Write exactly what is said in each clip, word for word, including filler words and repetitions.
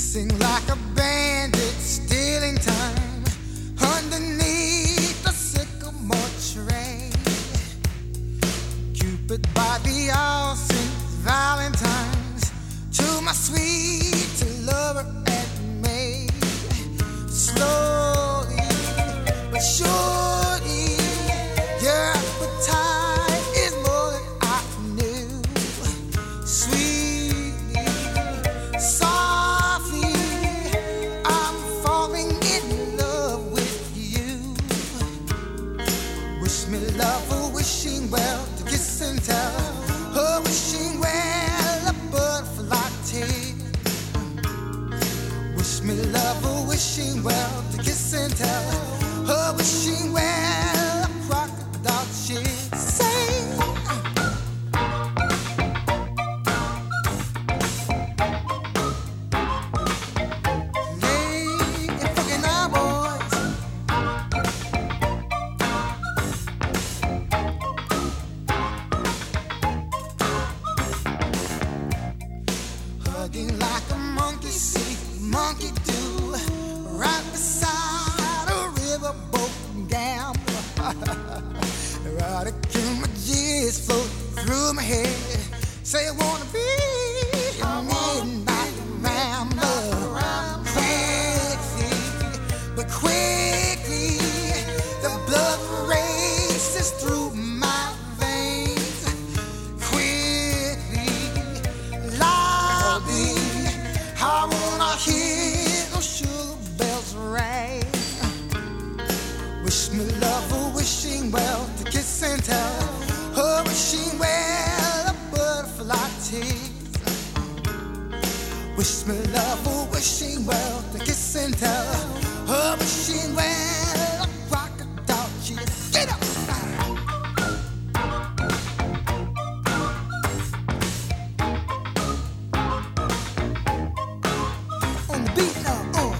Sing like a bandit, stealing time underneath the sycamore tree. Cupid by the all saints Valentine's to my sweet lover and maid. Slowly but surely, your appetite is more than I knew. Sweetly, softly, I'm falling in love with you. Wish me love, a wishing well, to kiss and tell. A wishing well, a butterfly tale. Wish me love, a wishing well, to kiss and tell. A wishing well, a crocodile she'd say. Hey, fucking our boys. Hugging like a monkey see, monkey do, right beside a riverboat gambler. Erotic images float through my head. Say I wanna be a midnight rambler. Quickly, but quickly, the blood races through my veins. Quickly, loudly, I wanna hear those sugar bells ring. Wish me love, a wishing well, to kiss and tell. A wishing well, a butterfly tease. Wish me love, a wishing well, to kiss and tell. A wishing well, a crocodile cheese. Get up! On the beat now, uh.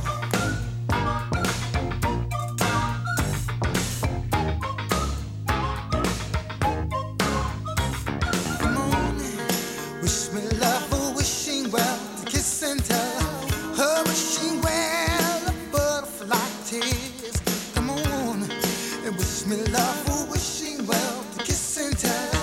Come on, wish me love, a wishing well, to kiss and tell. A wishing well, a butterfly tease. Come on, and wish me love, a wishing well, to kiss and tell.